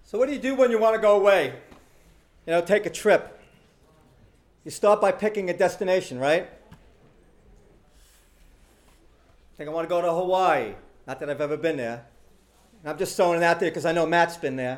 So what do you do when you want to go away? Take a trip. You start by picking a destination, right? I think I want to go to Hawaii. Not that I've ever been there. I'm just throwing it out there because I know Matt's been there.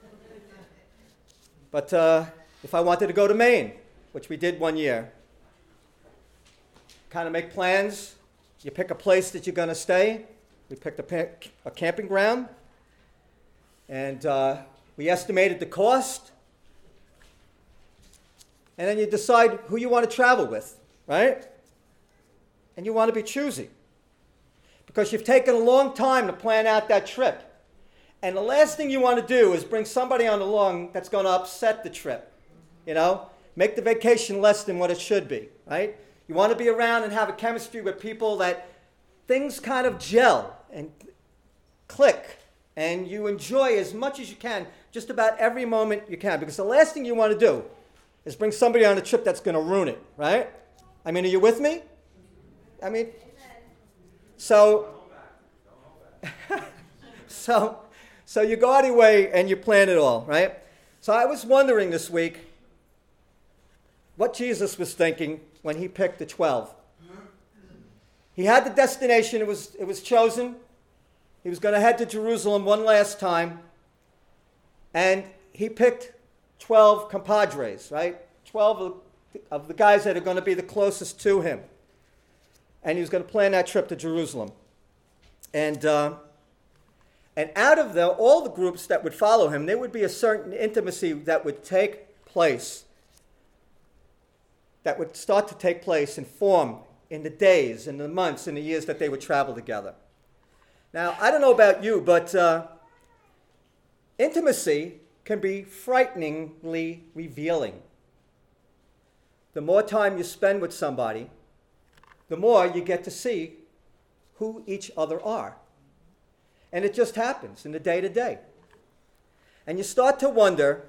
But if I wanted to go to Maine, which we did one year, kind of make plans. You pick a place that you're going to stay. We picked a camping ground. And we estimated the cost. And then you decide who you want to travel with, right? And you want to be choosy. Because you've taken a long time to plan out that trip. And the last thing you want to do is bring somebody on along that's going to upset the trip. Make the vacation less than what it should be, right? You want to be around and have a chemistry with people that things kind of gel and click. And you enjoy as much as you can, just about every moment you can. Because the last thing you want to do is bring somebody on a trip that's going to ruin it, right? Are you with me? So you go out of your way and you plan it all, right? So I was wondering this week what Jesus was thinking when he picked the 12. He had the destination, it was chosen. He was going to head to Jerusalem one last time. And he picked 12 compadres, right? 12 of the guys that are going to be the closest to him. And he was going to plan that trip to Jerusalem. And out of all the groups that would follow him, there would be a certain intimacy that would take place, that would start to take place and form in the days, in the months, in the years that they would travel together. Now, I don't know about you, but intimacy can be frighteningly revealing. The more time you spend with somebody, the more you get to see who each other are. And it just happens in the day-to-day. And you start to wonder,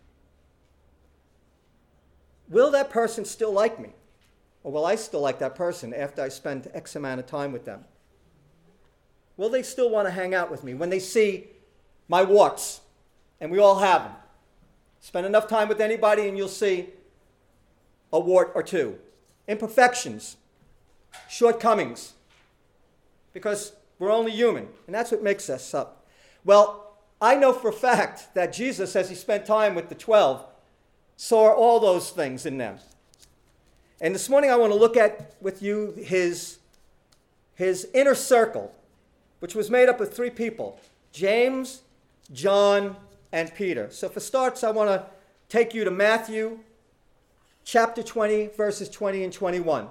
will that person still like me? Or will I still like that person after I spend X amount of time with them? Will they still want to hang out with me when they see my warts? And we all have them. Spend enough time with anybody and you'll see a wart or two. Imperfections, shortcomings. Because we're only human, and that's what makes us up. Well, I know for a fact that Jesus, as he spent time with the 12, saw all those things in them. And this morning I want to look at with you his inner circle, which was made up of 3 people, James, John, and Peter. So for starts, I want to take you to Matthew chapter 20, verses 20 and 21.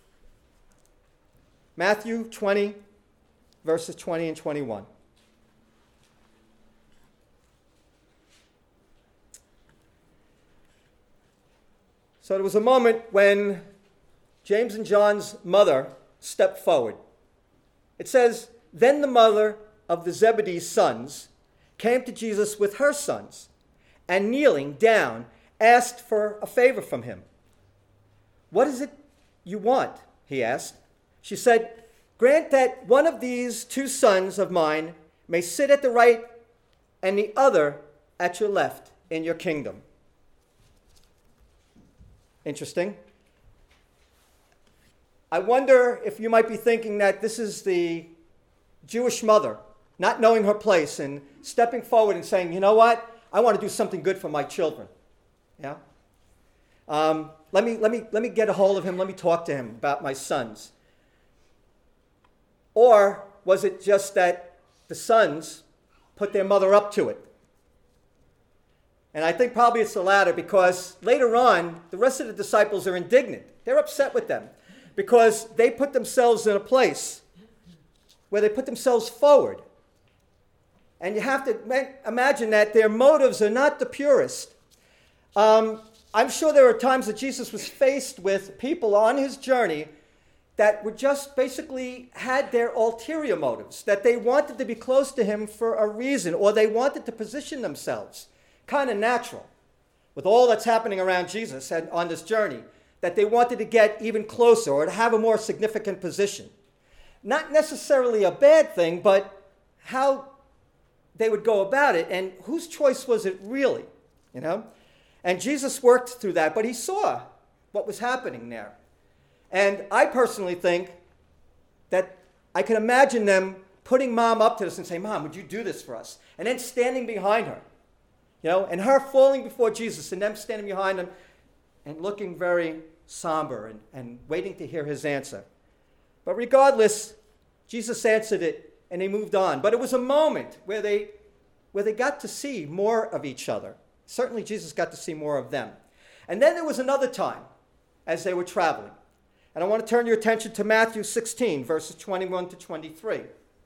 Matthew 20, verses 20 and 21. So there was a moment when James and John's mother stepped forward. It says, then the mother of the Zebedee's sons came to Jesus with her sons, and kneeling down, asked for a favor from him. What is it you want? He asked. She said, grant that one of these 2 sons of mine may sit at the right and the other at your left in your kingdom. Interesting. I wonder if you might be thinking that this is the Jewish mother not knowing her place and stepping forward and saying, you know what? I want to do something good for my children. Yeah? Let me get a hold of him. Let me talk to him about my sons. Or was it just that the sons put their mother up to it? And I think probably it's the latter, because later on, the rest of the disciples are indignant. They're upset with them because they put themselves in a place where they put themselves forward. And you have to imagine that their motives are not the purest. I'm sure there are times that Jesus was faced with people on his journey that were just basically had their ulterior motives, that they wanted to be close to him for a reason, or they wanted to position themselves. Kind of natural, with all that's happening around Jesus and on this journey, that they wanted to get even closer or to have a more significant position. Not necessarily a bad thing, but how they would go about it, and whose choice was it really? You know? And Jesus worked through that, but he saw what was happening there. And I personally think that I can imagine them putting Mom up to this and saying, Mom, would you do this for us? And then standing behind her, you know, and her falling before Jesus and them standing behind him and looking very somber and waiting to hear his answer. But regardless, Jesus answered it and they moved on. But it was a moment where they got to see more of each other. Certainly Jesus got to see more of them. And then there was another time as they were traveling. And I want to turn your attention to Matthew 16, verses 21 to 23.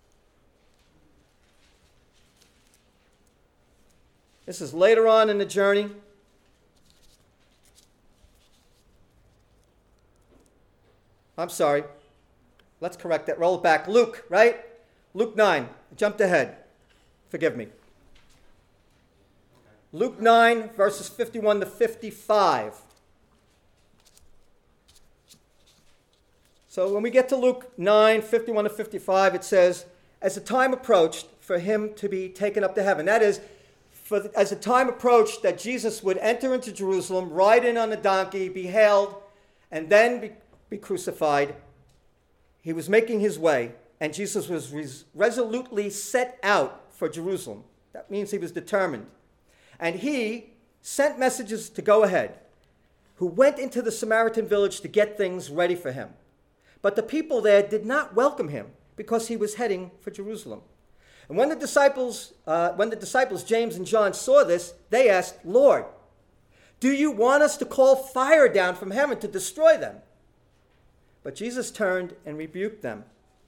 This is later on in the journey. I'm sorry. Let's correct that. Roll it back. Luke, right? Luke 9. I jumped ahead. Forgive me. Luke 9, verses 51 to 55. So when we get to Luke 9, 51 to 55, it says, as the time approached for him to be taken up to heaven. That is, as the time approached that Jesus would enter into Jerusalem, ride in on a donkey, be hailed, and then be crucified, he was making his way, and Jesus was resolutely set out for Jerusalem. That means he was determined. And he sent messengers to go ahead, who went into the Samaritan village to get things ready for him. But the people there did not welcome him because he was heading for Jerusalem. And when the disciples, James and John, saw this, they asked, Lord, do you want us to call fire down from heaven to destroy them? But Jesus turned and rebuked them.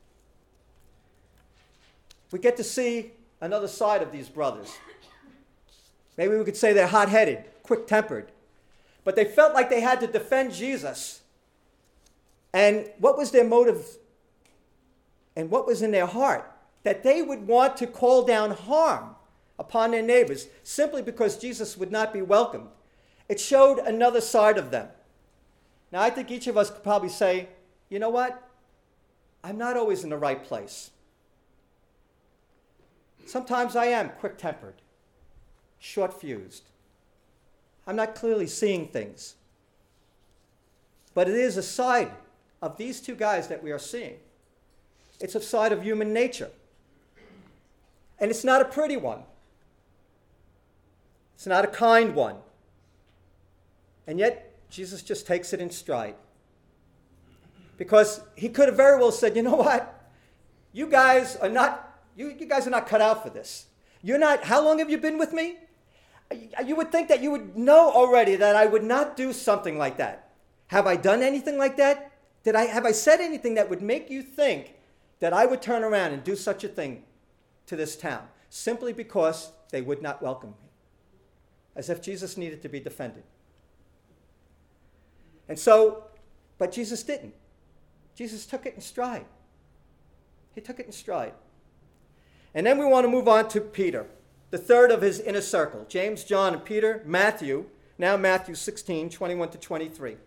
We get to see another side of these brothers. Maybe we could say they're hot-headed, quick-tempered. But they felt like they had to defend Jesus. And what was their motive and what was in their heart? That they would want to call down harm upon their neighbors simply because Jesus would not be welcomed. It showed another side of them. Now, I think each of us could probably say, you know what? I'm not always in the right place. Sometimes I am quick-tempered, short-fused. I'm not clearly seeing things. But it is a side of these two guys that we are seeing. It's a side of human nature. And it's not a pretty one. It's not a kind one. And yet, Jesus just takes it in stride. Because he could have very well said, you know what? You guys are not cut out for this. You're not, how long have you been with me? You would think that you would know already that I would not do something like that. Have I done anything like that? Have I said anything that would make you think that I would turn around and do such a thing to this town simply because they would not welcome me? As if Jesus needed to be defended. And so, but Jesus didn't. Jesus took it in stride. He took it in stride. And then we want to move on to Peter, the third of his inner circle. James, John, and Peter, Matthew, now Matthew 16, 21 to 23.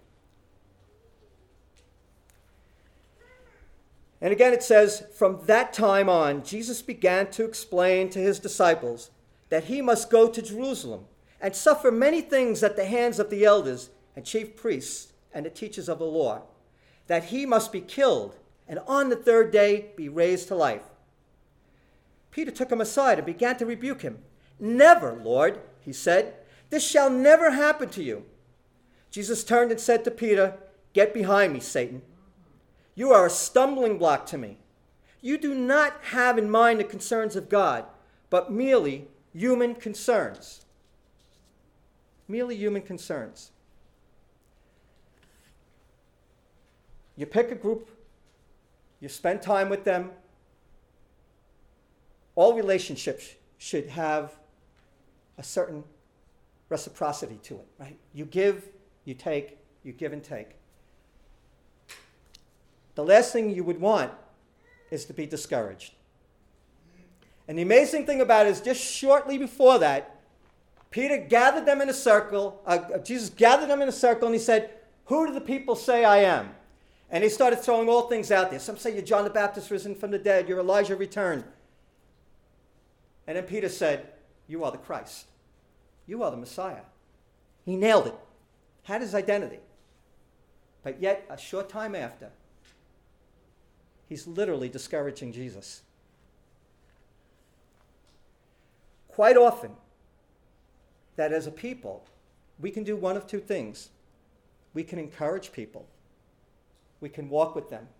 And again it says, from that time on, Jesus began to explain to his disciples that he must go to Jerusalem and suffer many things at the hands of the elders and chief priests and the teachers of the law, that he must be killed and on the third day be raised to life. Peter took him aside and began to rebuke him. Never, Lord, he said, this shall never happen to you. Jesus turned and said to Peter, get behind me, Satan. You are a stumbling block to me. You do not have in mind the concerns of God, but merely human concerns. Merely human concerns. You pick a group, you spend time with them. All relationships should have a certain reciprocity to it, right? You give, you take, you give and take. The last thing you would want is to be discouraged. And the amazing thing about it is just shortly before that, Peter gathered them in a circle, Jesus gathered them in a circle and he said, who do the people say I am? And he started throwing all things out there. Some say you're John the Baptist risen from the dead, you're Elijah returned. And then Peter said, you are the Christ. You are the Messiah. He nailed it, had his identity. But yet, a short time after, he's literally discouraging Jesus. Quite often, that as a people, we can do one of two things. We can encourage people. We can walk with them.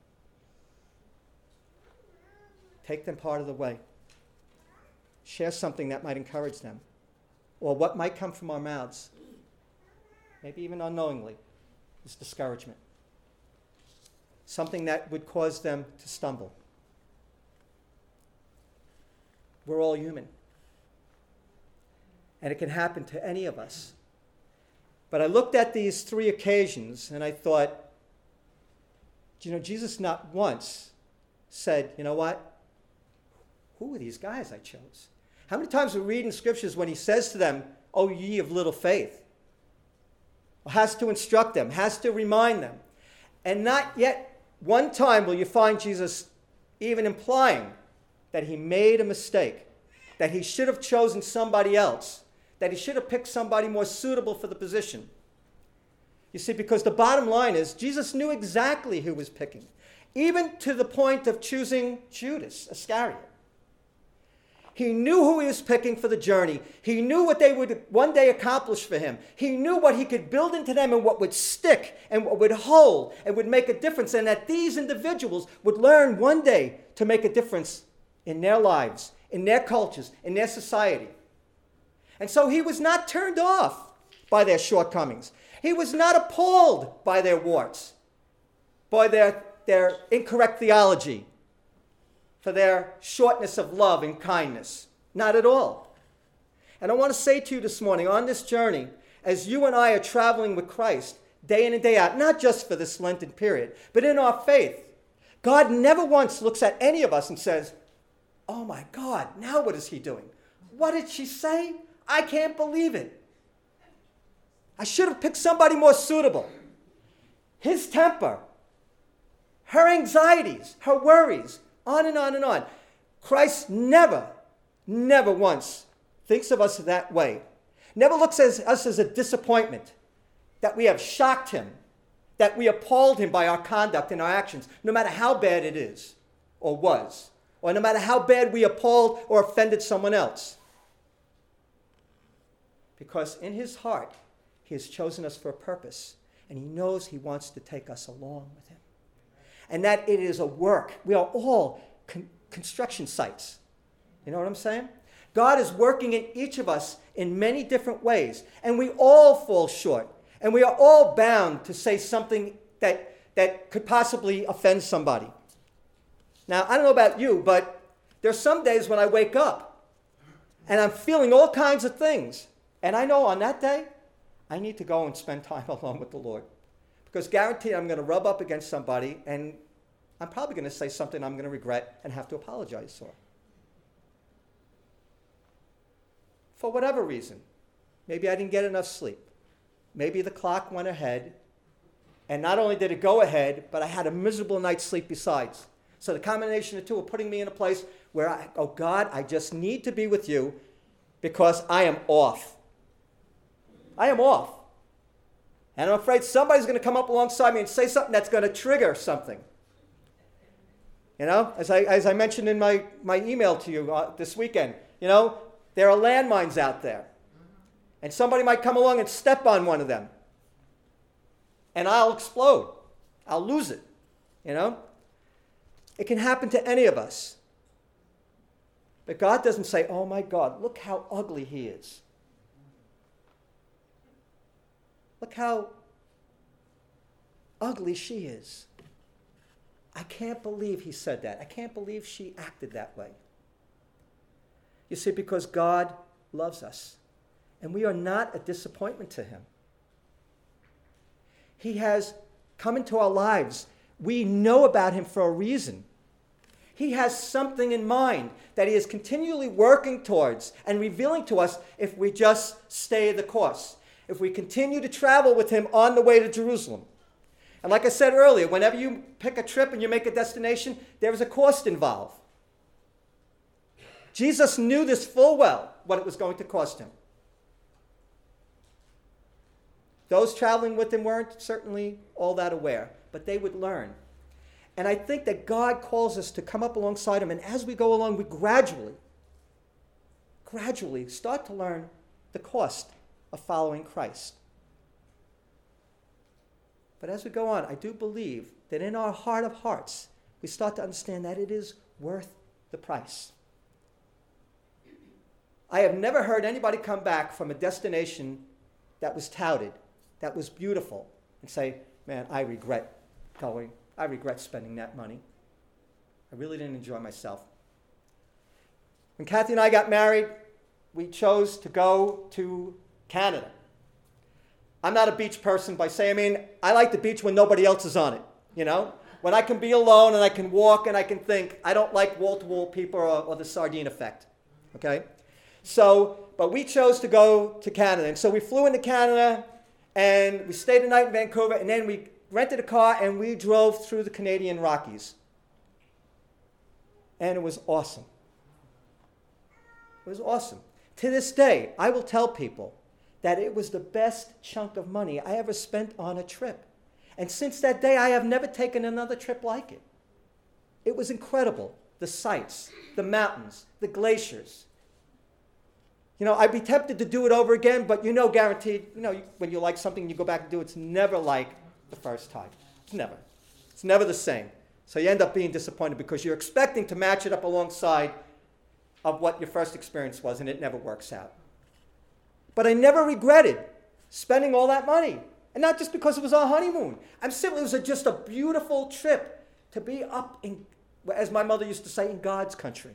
Take them part of the way. Share something that might encourage them. Or what might come from our mouths, maybe even unknowingly, is discouragement. Something that would cause them to stumble. We're all human. And it can happen to any of us. But I looked at these three occasions and I thought, Jesus not once said, you know what? Who are these guys I chose? How many times we read in scriptures when he says to them, "O ye of little faith," has to instruct them, has to remind them. And not yet one time will you find Jesus even implying that he made a mistake, that he should have chosen somebody else, that he should have picked somebody more suitable for the position. You see, because the bottom line is Jesus knew exactly who was picking, even to the point of choosing Judas Iscariot. He knew who he was picking for the journey. He knew what they would one day accomplish for him. He knew what he could build into them and what would stick and what would hold and would make a difference, and that these individuals would learn one day to make a difference in their lives, in their cultures, in their society. And so he was not turned off by their shortcomings. He was not appalled by their warts, by their incorrect theology, for their shortness of love and kindness. Not at all. And I want to say to you this morning, on this journey, as you and I are traveling with Christ day in and day out, not just for this Lenten period, but in our faith, God never once looks at any of us and says, "Oh my God, now what is he doing? What did she say? I can't believe it. I should have picked somebody more suitable." His temper, her anxieties, her worries, on and on and on. Christ never once thinks of us that way. Never looks at us as a disappointment, that we have shocked him, that we appalled him by our conduct and our actions, no matter how bad it is or was, or no matter how bad we appalled or offended someone else. Because in his heart, he has chosen us for a purpose, and he knows he wants to take us along with him. And that it is a work. We are all construction sites. You know what I'm saying? God is working in each of us in many different ways, and we all fall short, and we are all bound to say something that could possibly offend somebody. Now, I don't know about you, but there's some days when I wake up and I'm feeling all kinds of things, and I know on that day I need to go and spend time alone with the Lord. Because guaranteed I'm going to rub up against somebody and I'm probably going to say something I'm going to regret and have to apologize for. For whatever reason. Maybe I didn't get enough sleep. Maybe the clock went ahead. And not only did it go ahead, but I had a miserable night's sleep besides. So the combination of the two are putting me in a place where oh God, I just need to be with you because I am off. I am off. And I'm afraid somebody's going to come up alongside me and say something that's going to trigger something. You know, as I mentioned in my email to you this weekend, there are landmines out there. And somebody might come along and step on one of them. And I'll explode. I'll lose it. It can happen to any of us. But God doesn't say, "Oh my God, look how ugly he is. Look how ugly she is. I can't believe he said that. I can't believe she acted that way." You see, because God loves us, and we are not a disappointment to him. He has come into our lives. We know about him for a reason. He has something in mind that he is continually working towards and revealing to us if we just stay the course. If we continue to travel with him on the way to Jerusalem. And like I said earlier, whenever you pick a trip and you make a destination, there is a cost involved. Jesus knew this full well, what it was going to cost him. Those traveling with him weren't certainly all that aware, but they would learn. And I think that God calls us to come up alongside him, and as we go along, we gradually start to learn the cost of following Christ. But as we go on, I do believe that in our heart of hearts, we start to understand that it is worth the price. I have never heard anybody come back from a destination that was touted, that was beautiful, and say, man, I regret going. I regret spending that money. I really didn't enjoy myself. When Kathy and I got married, we chose to go to Canada. I'm not a beach person by saying, I like the beach when nobody else is on it, When I can be alone and I can walk and I can think. I don't like wall-to-wall people or the sardine effect, okay? But we chose to go to Canada. And so we flew into Canada and we stayed a night in Vancouver, and then we rented a car and we drove through the Canadian Rockies. And it was awesome. It was awesome. To this day, I will tell people that it was the best chunk of money I ever spent on a trip. And since that day, I have never taken another trip like it. It was incredible. The sights, the mountains, the glaciers. I'd be tempted to do it over again, but guaranteed, when you like something, you go back and do it. It's never like the first time. It's never the same. So you end up being disappointed because you're expecting to match it up alongside of what your first experience was, and it never works out. But I never regretted spending all that money. And not just because it was our honeymoon. It was just a beautiful trip to be up in, as my mother used to say, in God's country.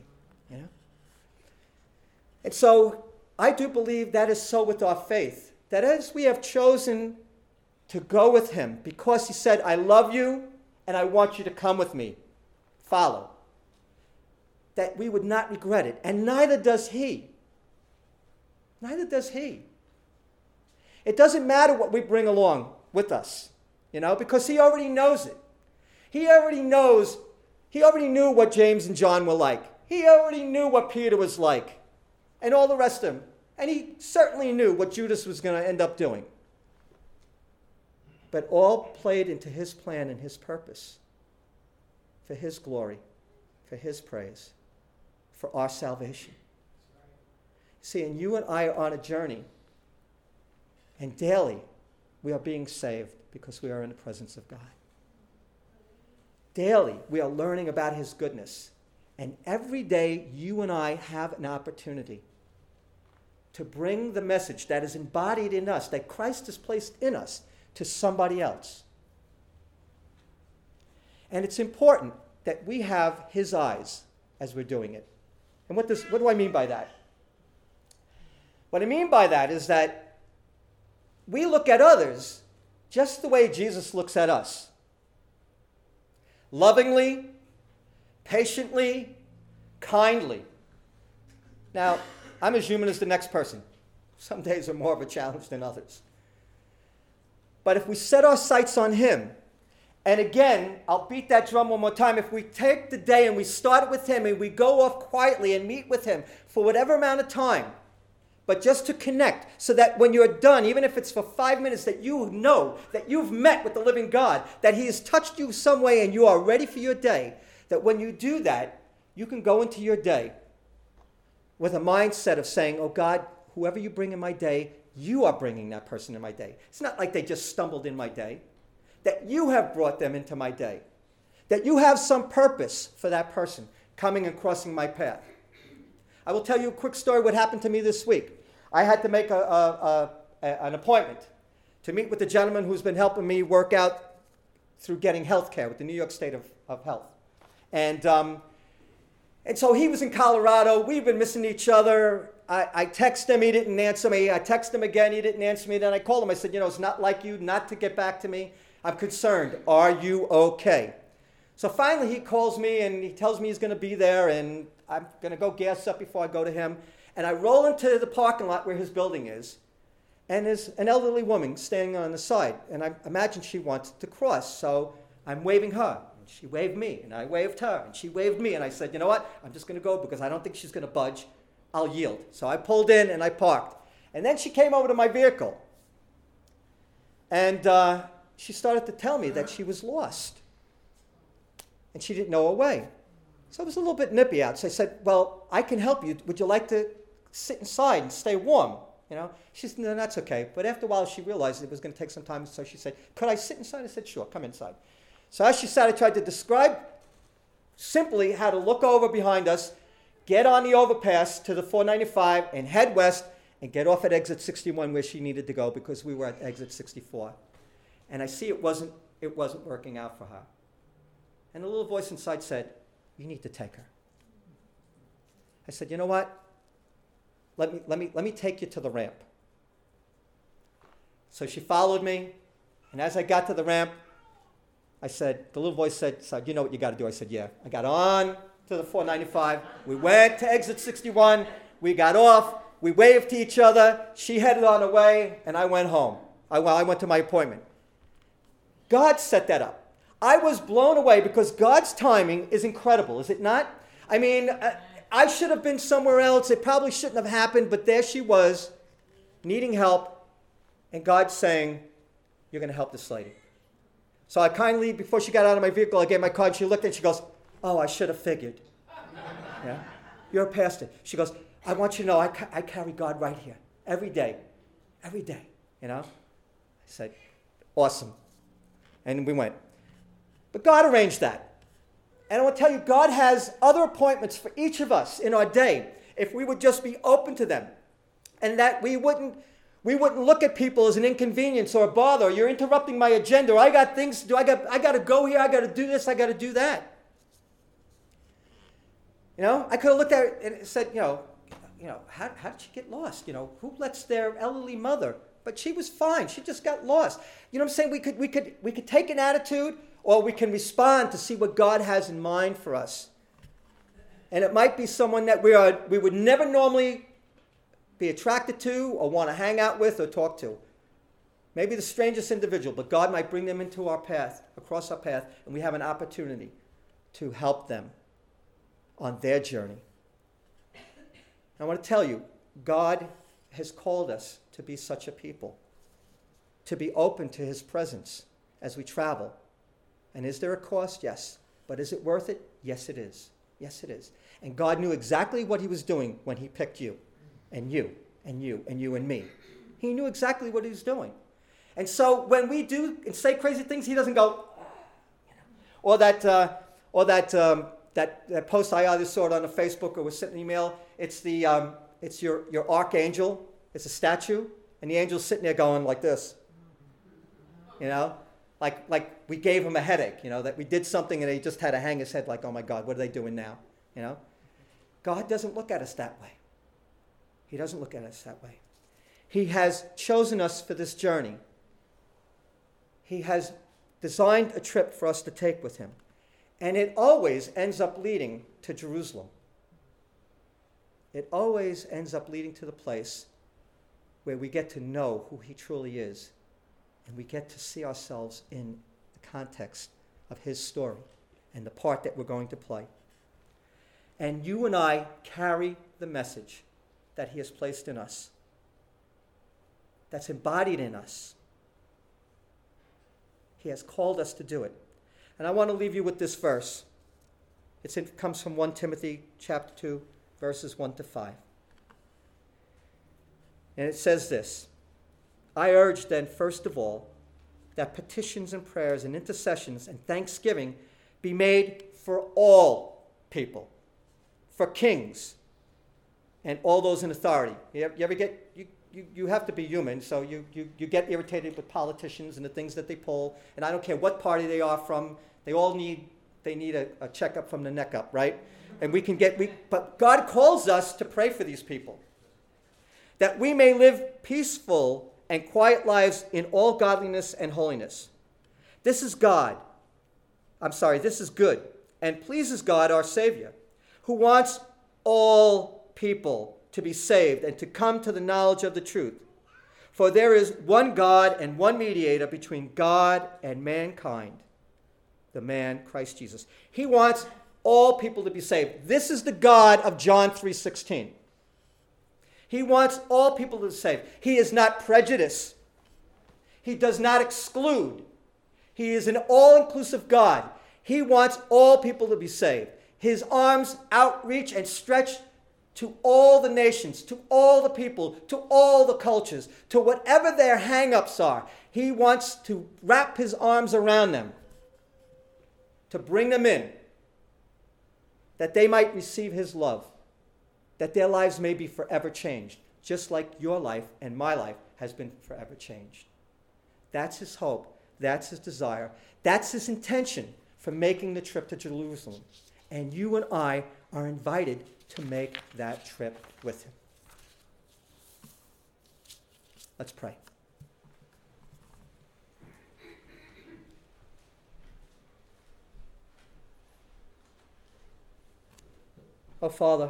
And so I do believe that is so with our faith, that as we have chosen to go with him because he said, I love you and I want you to come with me, follow, that we would not regret it. And neither does he. Neither does he. It doesn't matter what we bring along with us, because he already knows it. He already knew what James and John were like. He already knew what Peter was like and all the rest of them. And he certainly knew what Judas was going to end up doing. But all played into his plan and his purpose for his glory, for his praise, for our salvation. See, and you and I are on a journey. And daily, we are being saved because we are in the presence of God. Daily, we are learning about his goodness. And every day, you and I have an opportunity to bring the message that is embodied in us, that Christ has placed in us, to somebody else. And it's important that we have his eyes as we're doing it. And what do I mean by that? What I mean by that is that we look at others just the way Jesus looks at us. Lovingly, patiently, kindly. Now, I'm as human as the next person. Some days are more of a challenge than others. But if we set our sights on him, and again, I'll beat that drum one more time, if we take the day and we start it with him and we go off quietly and meet with him for whatever amount of time, but just to connect so that when you're done, even if it's for 5 minutes, that you know that you've met with the living God, that he has touched you some way and you are ready for your day, that when you do that, you can go into your day with a mindset of saying, oh God, whoever you bring in my day, you are bringing that person in my day. It's not like they just stumbled in my day. That you have brought them into my day. That you have some purpose for that person coming and crossing my path. I will tell you a quick story what happened to me this week. I had to make an appointment to meet with the gentleman who's been helping me work out through getting health care with the New York State of Health. And so he was in Colorado. We've been missing each other. I texted him. He didn't answer me. I texted him again. He didn't answer me. Then I called him. I said, it's not like you not to get back to me. I'm concerned. Are you okay? So finally he calls me and he tells me he's going to be there and I'm going to go gas up before I go to him. And I roll into the parking lot where his building is. And there's an elderly woman standing on the side. And I imagine she wants to cross. So I'm waving her. And she waved me, and I waved her, and she waved me. And I said, you know what? I'm just going to go because I don't think she's going to budge. I'll yield. So I pulled in and I parked. And then she came over to my vehicle. And she started to tell me that she was lost. And she didn't know her way. So I was a little bit nippy out. So I said, well, I can help you. Would you like to sit inside and stay warm? You know, she said, no, that's okay. But after a while, she realized it was going to take some time. So she said, could I sit inside? I said, sure, come inside. So as she sat, I tried to describe simply how to look over behind us, get on the overpass to the 495 and head west and get off at exit 61 where she needed to go because we were at exit 64. And I see it wasn't working out for her. And a little voice inside said, you need to take her. I said, you know what? Let me take you to the ramp. So she followed me, and as I got to the ramp, I said, the little voice said, you know what you got to do? I said, yeah. I got on to the 495. We went to exit 61. We got off. We waved to each other. She headed on her way, and I went home. I went to my appointment. God set that up. I was blown away because God's timing is incredible, is it not? I mean, I should have been somewhere else. It probably shouldn't have happened, but there she was, needing help, and God saying, you're going to help this lady. So I kindly, before she got out of my vehicle, I gave my card. She looked and she goes, oh, I should have figured. Yeah? You're a pastor. She goes, I want you to know I carry God right here every day, you know? I said, awesome. And we went. But God arranged that. And I want to tell you, God has other appointments for each of us in our day if we would just be open to them. And that we wouldn't look at people as an inconvenience or a bother. You're interrupting my agenda. Or I got things to do. I got to go here. I got to do this. I got to do that. You know, I could have looked at it and said, you know, how did she get lost? You know, who lets their elderly mother? But she was fine. She just got lost. You know what I'm saying? We could take an attitude, or we can respond to see what God has in mind for us. And it might be someone that we would never normally be attracted to or want to hang out with or talk to. Maybe the strangest individual, but God might bring them into our path, across our path, and we have an opportunity to help them on their journey. I want to tell you, God has called us to be such a people, to be open to his presence as we travel. And is there a cost? Yes. But is it worth it? Yes, it is. Yes, it is. And God knew exactly what he was doing when he picked you, and you, and you, and you, and me. He knew exactly what he was doing. And so when we do and say crazy things, he doesn't go, or that post I either saw it on a Facebook or was sent an email. It's your archangel. It's a statue, and the angel's sitting there going like this. You know, like we gave him a headache. You know, that we did something and he just had to hang his head like, oh my God, what are they doing now? You know, God doesn't look at us that way. He doesn't look at us that way. He has chosen us for this journey. He has designed a trip for us to take with him. And it always ends up leading to Jerusalem. It always ends up leading to the place where we get to know who he truly is. And we get to see ourselves in the context of his story and the part that we're going to play. And you and I carry the message that he has placed in us, that's embodied in us. He has called us to do it. And I want to leave you with this verse. It comes from 1 Timothy chapter 2, verses 1 to 5. And it says this, I urge then, first of all, that petitions and prayers and intercessions and thanksgiving be made for all people, for kings and all those in authority. You ever get, you have to be human, so you get irritated with politicians and the things that they pull, and I don't care what party they are from, they need a checkup from the neck up, right? And but God calls us to pray for these people, that we may live peaceful and quiet lives in all godliness and holiness. This is good and pleases God our Savior, who wants all people to be saved and to come to the knowledge of the truth. For there is one God and one mediator between God and mankind, the man Christ Jesus. He wants all people to be saved. This is the God of John 3:16. He wants all people to be saved. He is not prejudiced. He does not exclude. He is an all-inclusive God. He wants all people to be saved. His arms outreach and stretch to all the nations, to all the people, to all the cultures, to whatever their hang-ups are. He wants to wrap his arms around them, to bring them in, that they might receive his love, that their lives may be forever changed, just like your life and my life has been forever changed. That's his hope. That's his desire. That's his intention for making the trip to Jerusalem. And you and I are invited to make that trip with him. Let's pray. Oh, Father,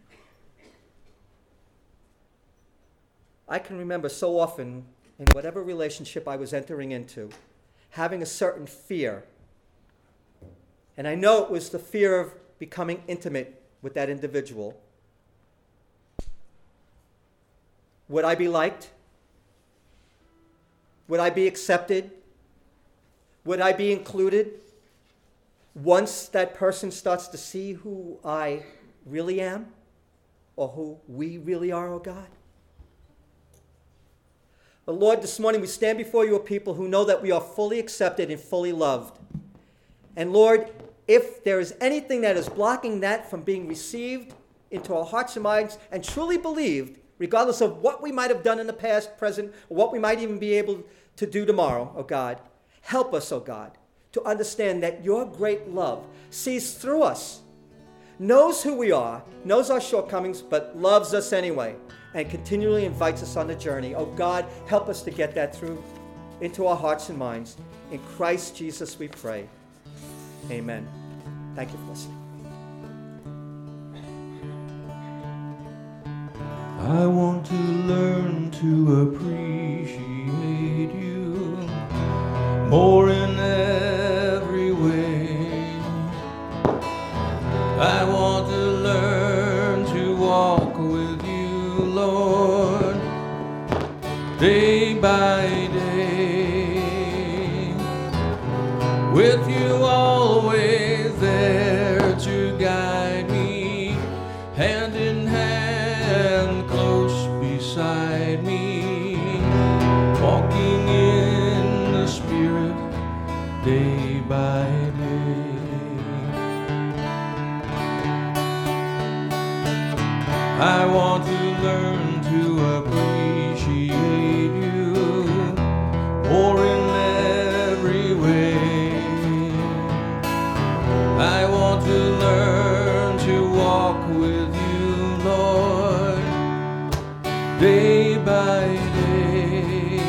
I can remember so often in whatever relationship I was entering into, having a certain fear. And I know it was the fear of becoming intimate with that individual. Would I be liked? Would I be accepted? Would I be included? Once that person starts to see who I really am, or who we really are, oh God. But Lord, this morning we stand before you, a people who know that we are fully accepted and fully loved. And Lord, if there is anything that is blocking that from being received into our hearts and minds and truly believed, regardless of what we might have done in the past, present, or what we might even be able to do tomorrow, oh God, help us, oh God, to understand that your great love sees through us, knows who we are, knows our shortcomings, but loves us anyway, and continually invites us on the journey. Oh God, help us to get that through into our hearts and minds. In Christ Jesus we pray. Amen. Thank you for listening. I want to learn to appreciate you more in every way. I want to learn to walk with you, Lord, day by day. With you always there to guide me, hand in hand, close beside me, walking in the Spirit day by day. I want to learn to appreciate you more in every way. I want to learn to walk with you, Lord, day by day.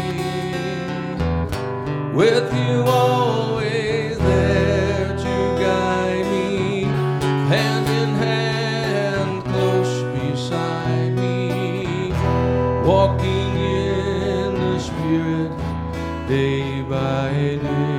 With you always there to guide me, hand in hand, close beside me, walking in the Spirit day by day.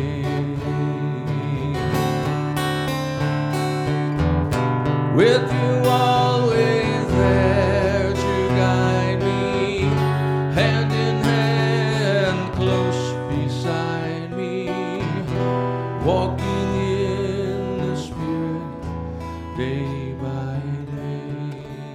With you always there to guide me, hand in hand, close beside me, walking in the Spirit day by day.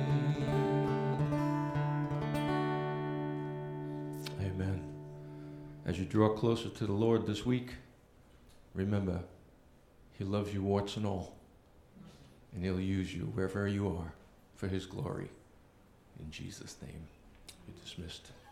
Amen. As you draw closer to the Lord this week, remember, He loves you warts and all. And He'll use you wherever you are for His glory. In Jesus' name, you're dismissed.